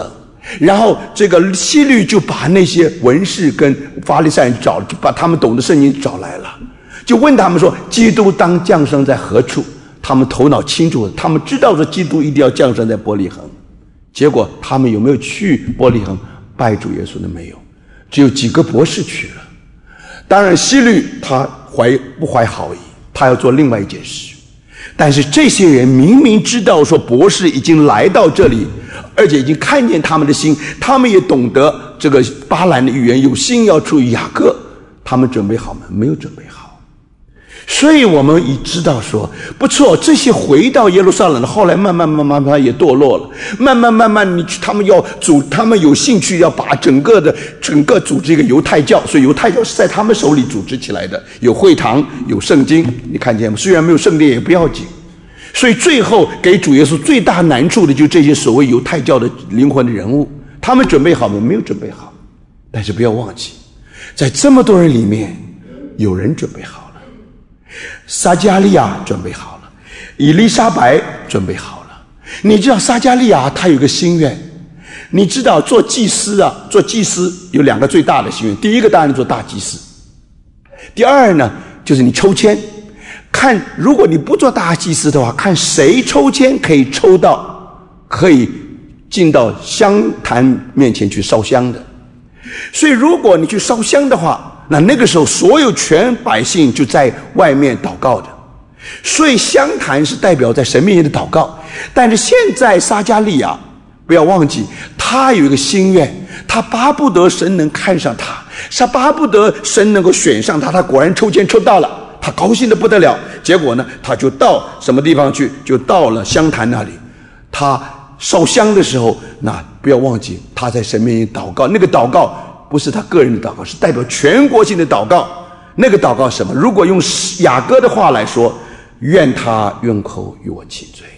然后这个希律就把那些文士跟法利赛人找，就把他们懂得圣经找来了，就问他们说：基督当降生在何处？他们头脑清楚，他们知道说基督一定要降生在伯利恒。结果他们有没有去伯利恒拜主耶稣呢？没有，只有几个博士去了。当然希律他怀不怀好意，他要做另外一件事。但是这些人明明知道说博士已经来到这里，而且已经看见他们的心，他们也懂得这个巴兰的语言，有心要出于雅各，他们准备好吗？没有准备好。所以我们已知道说不错，这些回到耶路撒冷的后来慢慢慢慢慢慢也堕落了，慢慢慢慢你他们要组，他们有兴趣要把整个的整个组织一个犹太教，所以犹太教是在他们手里组织起来的，有会堂，有圣经，你看见吗？虽然没有圣殿也不要紧。所以最后给主耶稣最大难处的就是这些所谓犹太教的灵魂的人物，他们准备好吗？没有准备好。但是不要忘记，在这么多人里面有人准备好了，撒迦利亚准备好了，以利沙白准备好了。你知道撒迦利亚他有个心愿，你知道做祭司啊，做祭司有两个最大的心愿，第一个当然做大祭司，第二呢就是你抽签，看如果你不做大祭司的话，看谁抽签可以抽到可以进到香坛面前去烧香的。所以如果你去烧香的话，那那个时候所有全百姓就在外面祷告的，所以香坛是代表在神面前的祷告。但是现在撒迦利亚不要忘记，他有一个心愿，他巴不得神能看上他，他巴不得神能够选上他，他果然抽签抽到了，他高兴得不得了。结果呢，他就到什么地方去？就到了香坛那里。他烧香的时候，那不要忘记他在神面前祷告，那个祷告不是他个人的祷告，是代表全国性的祷告。那个祷告什么？如果用雅歌的话来说，愿他用口与我亲嘴。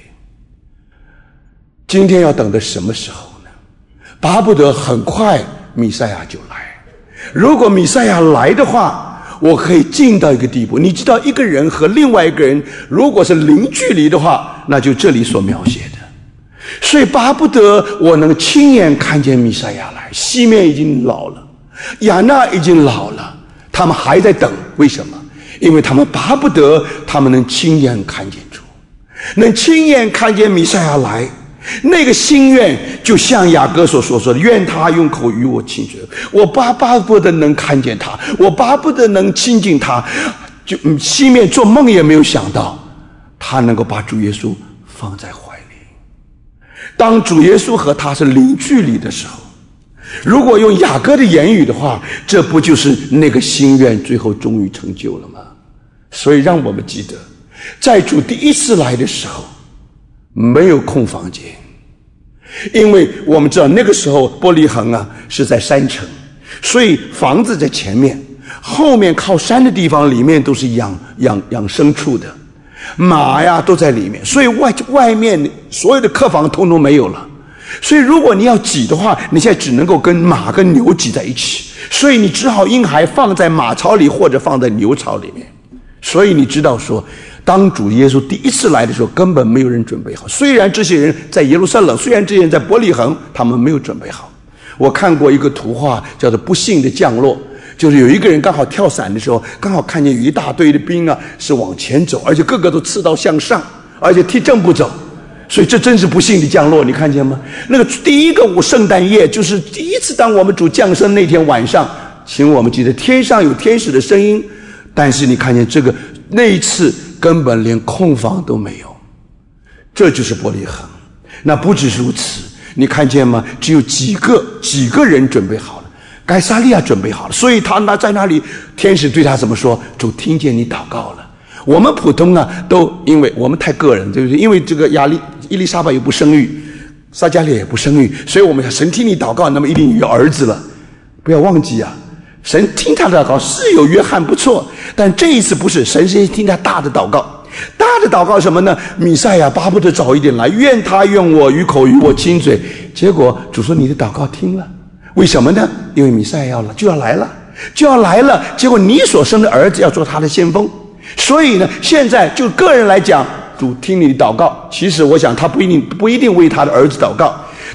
今天要等的什么时候呢？巴不得很快弥赛亚就来。如果弥赛亚来的话，我可以进到一个地步，你知道一个人和另外一个人如果是零距离的话，那就这里所描写的。所以巴不得我能亲眼看见弥赛亚来。西面已经老了，亚纳已经老了，他们还在等。为什么？因为他们巴不得他们能亲眼看见主，能亲眼看见弥赛亚来。那个心愿就像雅各所说说的，愿他用口与我亲嘴。我巴巴不得能看见他，我巴不得能亲近他。就西面做梦也没有想到他能够把主耶稣放在怀里。当主耶稣和他是零距离的时候，如果用雅各的言语的话，这不就是那个心愿最后终于成就了吗？所以让我们记得，在主第一次来的时候没有空房间，因为我们知道那个时候伯利恒啊是在山城，所以房子在前面，后面靠山的地方里面都是养养养牲畜的，马呀都在里面，所以外外面所有的客房通通没有了。所以如果你要挤的话，你现在只能够跟马跟牛挤在一起，所以你只好婴孩放在马槽里或者放在牛槽里面。所以你知道说，当主耶稣第一次来的时候，根本没有人准备好。虽然这些人在耶路撒冷，虽然这些人在伯利恒，他们没有准备好。我看过一个图画叫做不幸的降落，就是有一个人刚好跳伞的时候，刚好看见有一大堆的兵啊是往前走，而且个个都刺刀向上，而且踢正步走，所以这真是不幸的降落，你看见吗？那个第一个圣诞夜，就是第一次当我们主降生那天晚上，请我们记得天上有天使的声音，但是你看见这个那一次根本连空房都没有。这就是伯利恒。那不只是如此，你看见吗？只有几个几个人准备好了，该撒利亚准备好了，所以他那在那里，天使对他怎么说？主听见你祷告了。我们普通啊，都因为我们太个人，对不对？因为这个亚利伊丽莎白也不生育，撒迦利亚也不生育，所以我们想神听你祷告，那么一定有儿子了。不要忘记啊，神听他的祷告是有约翰不错，但这一次不是，神是听他大的祷告。大的祷告什么呢？弥赛亚巴不得早一点来，愿他用我与口与我亲嘴。结果主说你的祷告听了，为什么呢？因为弥赛亚要了，就要来了，就要来了。结果你所生的儿子要做他的先锋，所以呢，现在就个人来讲，主听你的祷告。其实我想他不一定不一定为他的儿子祷告，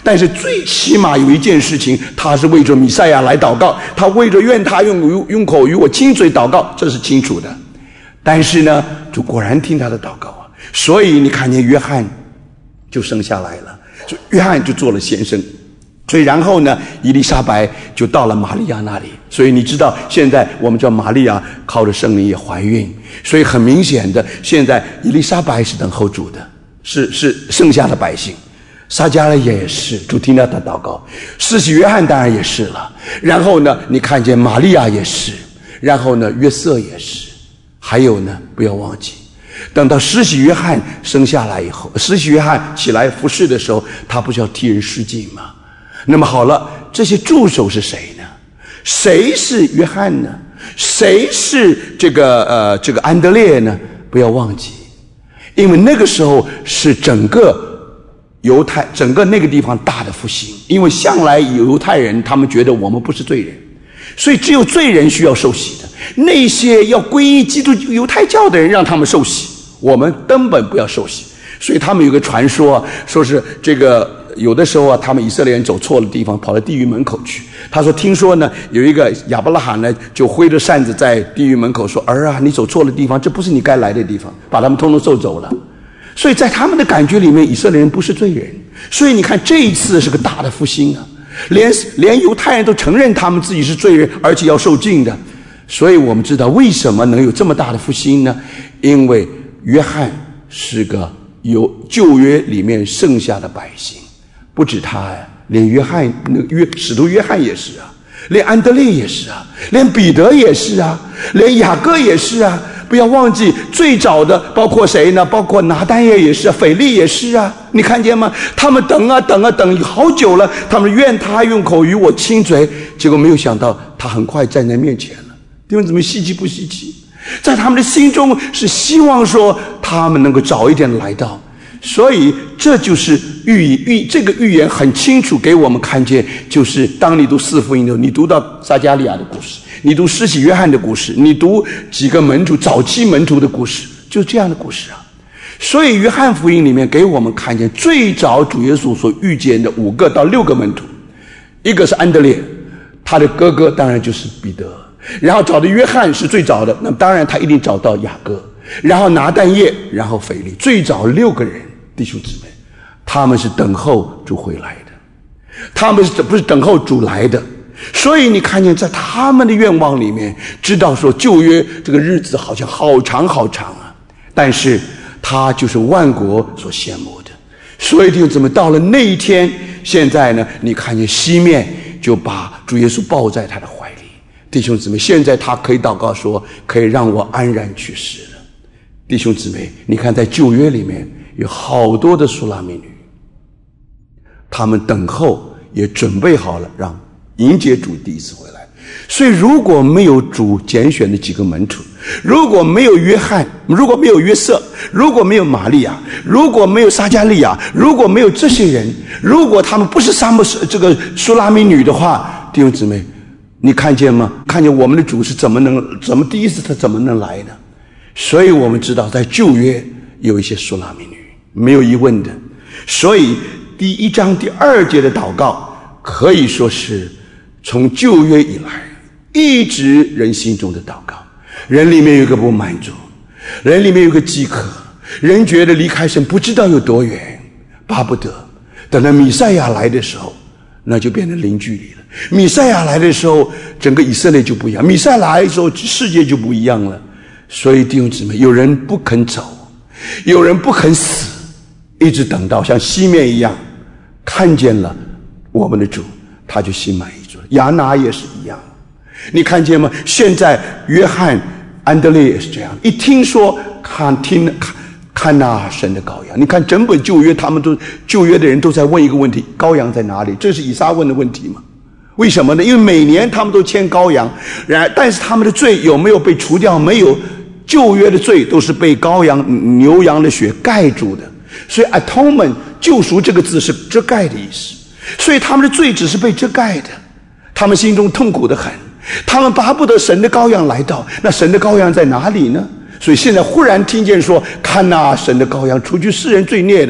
但是最起码有一件事情，他是为着弥赛亚来祷告，他为着愿他用用口与我亲嘴祷告，这是清楚的。但是呢，主果然听他的祷告啊，所以你看见约翰就生下来了，所以约翰就做了先生。所以然后呢，伊丽莎白就到了玛利亚那里。所以你知道，现在我们叫玛利亚靠着圣灵也怀孕，所以很明显的，现在伊丽莎白是等候主的，是是剩下的百姓。撒迦利亚也是，主听到他祷告。施洗约翰当然也是了。然后呢，你看见玛利亚也是，然后呢，约瑟也是，还有呢，不要忘记，等到施洗约翰生下来以后，施洗约翰起来服侍的时候，他不是要替人施浸吗？那么好了，这些助手是谁呢？谁是约翰呢？谁是这个呃这个安德烈呢？不要忘记，因为那个时候是整个犹太整个那个地方大的复兴，因为向来犹太人他们觉得我们不是罪人，所以只有罪人需要受洗的。那些要皈依基督犹太教的人让他们受洗，我们根本不要受洗。所以他们有个传说，说是这个有的时候啊，他们以色列人走错了地方，跑到地狱门口去。他说听说呢，有一个亚伯拉罕呢，就挥着扇子在地狱门口说：“儿啊，你走错了地方，这不是你该来的地方。”把他们通通送走了。所以在他们的感觉里面，以色列人不是罪人。所以你看，这一次是个大的复兴啊，连连犹太人都承认他们自己是罪人，而且要受尽的。所以我们知道为什么能有这么大的复兴呢？因为约翰是个有旧约里面剩下的百姓。不止他呀，连约翰那个约使徒约翰也是啊，连安德烈也是啊，连彼得也是啊，连雅各也是啊。不要忘记最早的包括谁呢？包括拿但业也是啊，腓力也是啊。你看见吗？他们等啊等啊等好久了，他们愿他用口与我亲嘴，结果没有想到他很快站在面前了。弟兄姊妹，稀奇不稀奇？在他们的心中是希望说他们能够早一点来到。所以这就是预预这个预言很清楚给我们看见，就是当你读四福音的时候，你读到撒迦利亚的故事，你读施洗约翰的故事，你读几个门徒早期门徒的故事，就这样的故事啊。所以约翰福音里面给我们看见最早主耶稣所遇见的五个到六个门徒，一个是安德烈，他的哥哥当然就是彼得，然后找的约翰是最早的，那么当然他一定找到雅各，然后拿但业，然后腓力，最早六个人。弟兄姊妹，他们是等候主回来的，他们是不是等候主来的？所以你看见在他们的愿望里面，知道说旧约这个日子好像好长好长啊，但是他就是万国所羡慕的。所以弟兄姊妹，到了那一天，现在呢，你看见西面就把主耶稣抱在他的怀里。弟兄姊妹，现在他可以祷告说，可以让我安然去世了。弟兄姊妹，你看在旧约里面有好多的苏拉密女，他们等候也准备好了，让迎接主第一次回来。所以如果没有主拣选的几个门徒，如果没有约翰，如果没有约瑟，如果没有玛利亚，如果没有撒迦利亚，如果没有这些人，如果他们不是撒母这个苏拉密女的话，弟兄姊妹，你看见吗？看见我们的主是怎么能怎么第一次他怎么能来呢？所以我们知道在旧约有一些苏拉密女，没有疑问的。所以第一章第二节的祷告可以说是从旧约以来一直人心中的祷告。人里面有一个不满足，人里面有一个饥渴，人觉得离开神不知道有多远，巴不得等到弥赛亚来的时候，那就变成零距离了。弥赛亚来的时候，整个以色列就不一样，弥赛亚来的时候，世界就不一样了。所以弟兄姊妹，有人不肯走，有人不肯死，一直等到像西面一样看见了我们的主，他就心满意足了。亚拿也是一样，你看见吗？现在约翰、安德烈也是这样，一听说看听看看那神的羔羊，你看整本旧约，他们都旧约的人都在问一个问题：羔羊在哪里？这是以撒问的问题吗？为什么呢？因为每年他们都牵羔羊，然但是他们的罪有没有被除掉？没有。旧约的罪都是被羔羊、牛羊的血盖住的，所以 atonement 救赎这个字是遮盖的意思。所以他们的罪只是被遮盖的，他们心中痛苦得很，他们巴不得神的羔羊来到。那神的羔羊在哪里呢？所以现在忽然听见说，看哪，神的羔羊除去世人罪孽的，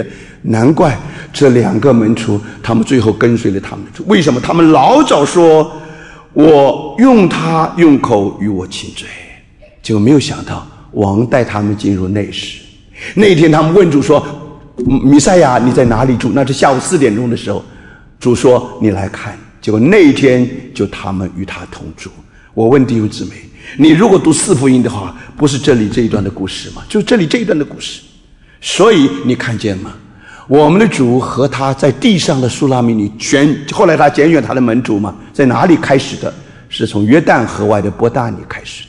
难怪这两个门徒他们最后跟随了他们的主。为什么？他们老早说我用他用口与我亲嘴，结果没有想到王带他们进入内室。那天他们问主说，弥赛亚你在哪里住？那是下午四点钟的时候，主说你来看。结果那一天就他们与他同住。我问弟兄姊妹，你如果读四福音的话，不是这里这一段的故事吗？就这里这一段的故事。所以你看见吗？我们的主和他在地上的苏拉米女选，后来他拣选他的门徒嘛，在哪里开始的？是从约旦河外的伯大尼开始的。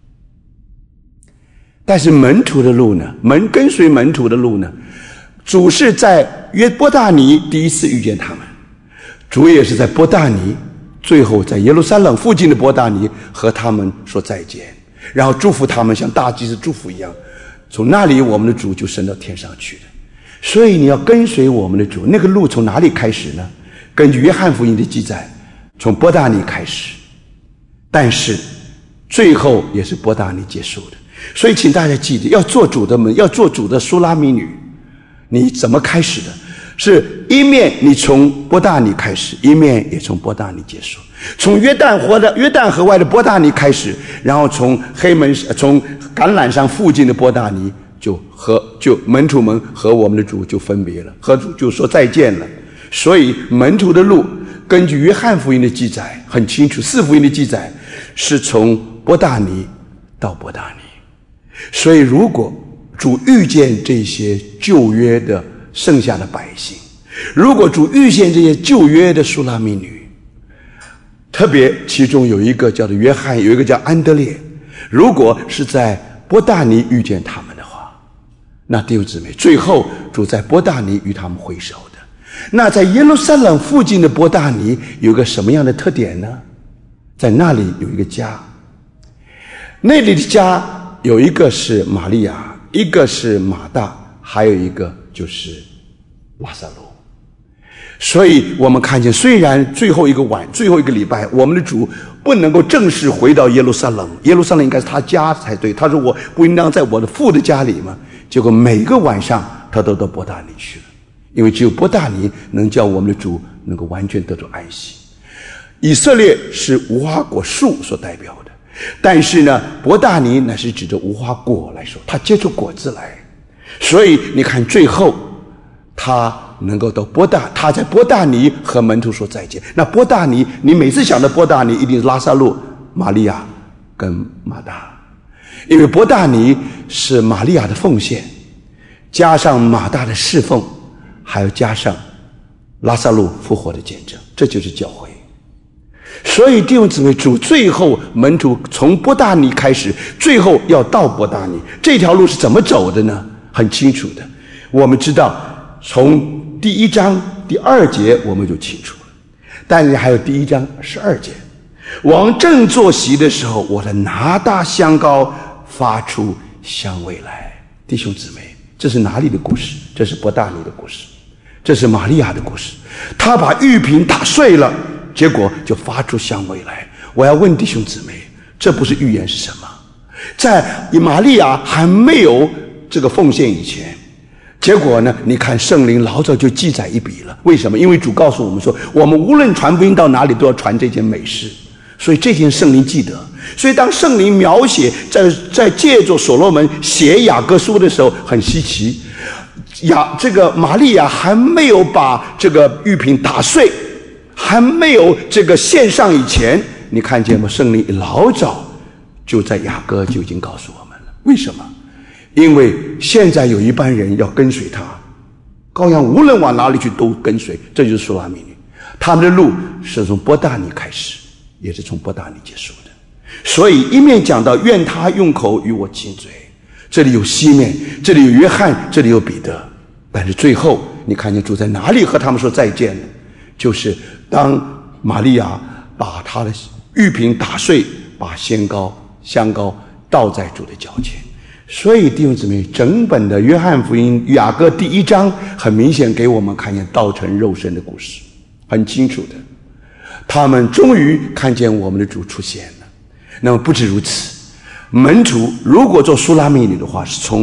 但是门徒的路呢？门跟随门徒的路呢？主是在约伯大尼第一次遇见他们，主也是在伯大尼，最后在耶路撒冷附近的伯大尼和他们说再见，然后祝福他们，像大祭司祝福一样。从那里我们的主就升到天上去的。所以你要跟随我们的主，那个路从哪里开始呢？根据约翰福音的记载，从伯大尼开始，但是最后也是伯大尼结束的。所以请大家记得，要做主的门，要做主的苏拉米女，你怎么开始的？是一面你从伯大尼开始，一面也从伯大尼结束。从约旦河的约旦河外的伯大尼开始，然后从黑门从橄榄山附近的伯大尼就和就门徒们和我们的主就分别了，和主就说再见了。所以门徒的路，根据约翰福音的记载很清楚，四福音的记载是从伯大尼到伯大尼。所以如果主遇见这些旧约的剩下的百姓，如果主遇见这些旧约的苏拉米女，特别其中有一个叫做约翰，有一个叫安德烈，如果是在伯大尼遇见他们的话，那弟兄姊妹，最后主在伯大尼与他们挥手的。那在耶路撒冷附近的伯大尼有个什么样的特点呢？在那里有一个家，那里的家有一个是玛利亚，一个是马大，还有一个就是拉撒路。所以我们看见，虽然最后一个晚最后一个礼拜我们的主不能够正式回到耶路撒冷，耶路撒冷应该是他家才对，他说我不应当在我的父的家里吗？结果每个晚上他都到伯大尼去了，因为只有伯大尼能叫我们的主能够完全得到安息。以色列是无花果树所代表的，但是呢伯大尼乃是指着无花果来说，他结出果子来。所以你看最后他能够到伯大，他在伯大尼和门徒说再见。那伯大尼，你每次想到伯大尼一定是拉撒路、玛利亚跟马大，因为伯大尼是玛利亚的奉献，加上马大的侍奉，还要加上拉撒路复活的见证，这就是教会。所以弟兄姊妹，主最后门徒从伯大尼开始，最后要到伯大尼，这条路是怎么走的呢？很清楚的，我们知道从第一章第二节我们就清楚了，但是还有第一章十二节，王正坐席的时候，我的拿大香膏发出香味来。弟兄姊妹，这是哪里的故事？这是伯大尼的故事，这是玛利亚的故事。他把玉瓶打碎了，结果就发出香味来。我要问弟兄姊妹，这不是预言是什么？在玛利亚还没有这个奉献以前，结果呢，你看圣灵老早就记载一笔了。为什么？因为主告诉我们说，我们无论传福音到哪里都要传这件美事，所以这件圣灵记得。所以当圣灵描写在在借着所罗门写雅各书的时候，很稀奇，雅这个玛利亚还没有把这个玉瓶打碎，还没有这个献上以前，你看见吗？圣灵老早就在雅各就已经告诉我们了。为什么？因为现在有一班人要跟随他，羔羊无论往哪里去都跟随，这就是苏拉米女。他们的路是从伯大尼开始，也是从伯大尼结束的。所以一面讲到愿他用口与我亲嘴，这里有西面，这里有约翰，这里有彼得，但是最后你看见主在哪里和他们说再见呢？就是当玛利亚把他的玉瓶打碎，把仙膏香膏倒在主的脚前。所以弟兄姊妹，整本的约翰福音雅各第一章很明显给我们看见道成肉身的故事，很清楚的。他们终于看见我们的主出现了。那么不止如此，门徒如果做苏拉米女的话，是从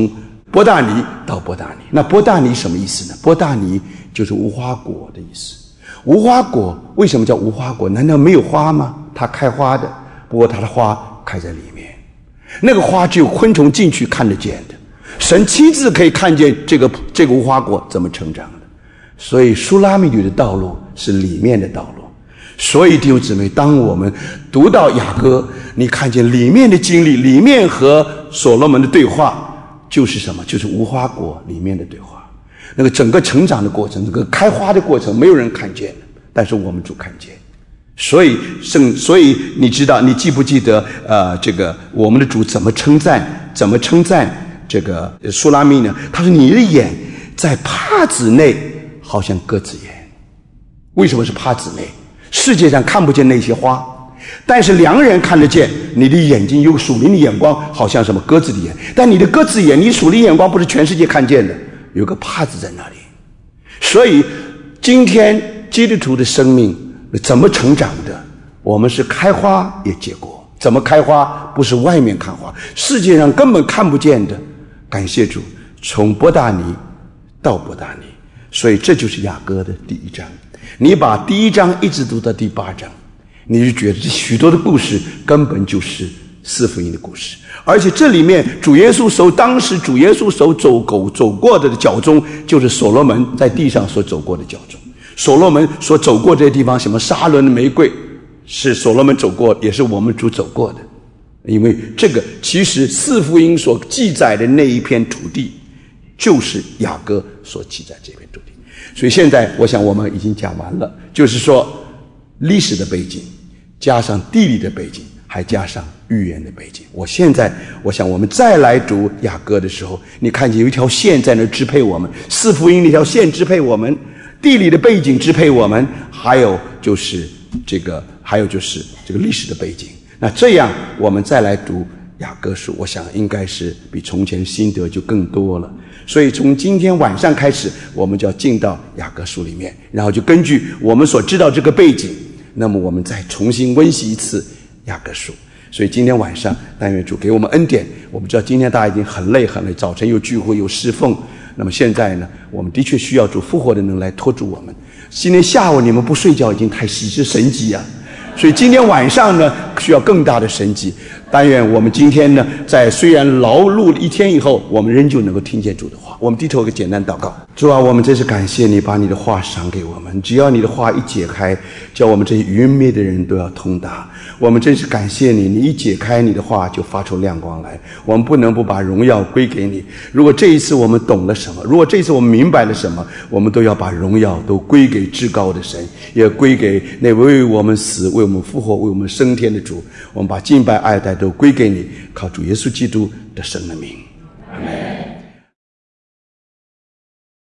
伯大尼到伯大尼。那伯大尼什么意思呢？伯大尼就是无花果的意思。无花果为什么叫无花果？难道没有花吗？它开花的，不过它的花开在里面，那个花只有昆虫进去看得见的，神亲自可以看见这个这个无花果怎么成长的。所以书拉密女的道路是里面的道路。所以弟兄姊妹，当我们读到雅歌，你看见里面的经历，里面和所罗门的对话就是什么？就是无花果里面的对话。那个整个成长的过程，这个开花的过程，没有人看见，但是我们主看见。所以圣，所以你知道，你记不记得呃，这个我们的主怎么称赞，怎么称赞这个书拉密呢？他说：“你的眼在帕子内，好像鸽子眼。”为什么是帕子内？世界上看不见那些花，但是良人看得见。你的眼睛有属灵的眼光，好像什么鸽子的眼。但你的鸽子眼，你属灵眼光不是全世界看见的，有个帕子在那里。所以今天基督徒的生命怎么成长的？我们是开花也结果。怎么开花？不是外面看花，世界上根本看不见的。感谢主，从伯大尼到伯大尼。所以这就是雅歌的第一章。你把第一章一直读到第八章，你就觉得这许多的故事根本就是四福音的故事。而且这里面主耶稣手当时主耶稣手走狗走过的脚中，就是所罗门在地上所走过的脚中。所罗门所走过这些地方，什么沙仑的玫瑰，是所罗门走过，也是我们主走过的。因为这个其实四福音所记载的那一片土地，就是雅歌所记载这片土地。所以现在我想我们已经讲完了，就是说历史的背景加上地理的背景，还加上预言的背景。我现在我想我们再来读雅歌的时候，你看见有一条线在那支配我们，四福音那条线支配我们，地理的背景支配我们，还有就是这个还有就是这个历史的背景。那这样我们再来读雅歌书，我想应该是比从前心得就更多了。所以从今天晚上开始，我们就要进到雅歌书里面，然后就根据我们所知道这个背景，那么我们再重新温习一次雅歌书。所以今天晚上但愿主给我们恩典。我们知道今天大家已经很累很累，早晨有聚会有侍奉，那么现在呢，我们的确需要主复活的能来托住我们。今天下午你们不睡觉已经太喜之神迹啊，所以今天晚上呢需要更大的神迹。但愿我们今天呢，在虽然劳碌一天以后，我们仍旧能够听见主的话。我们低头一个简单祷告。主啊，我们真是感谢你把你的话赏给我们，只要你的话一解开，叫我们这些愚昧的人都要通达。我们真是感谢你，你一解开你的话就发出亮光来，我们不能不把荣耀归给你。如果这一次我们懂了什么，如果这一次我们明白了什么，我们都要把荣耀都归给至高的神，也归给那为我们死为我们复活为我们升天的主。我们把敬拜爱戴都归给你，靠主耶稣基督的圣的名。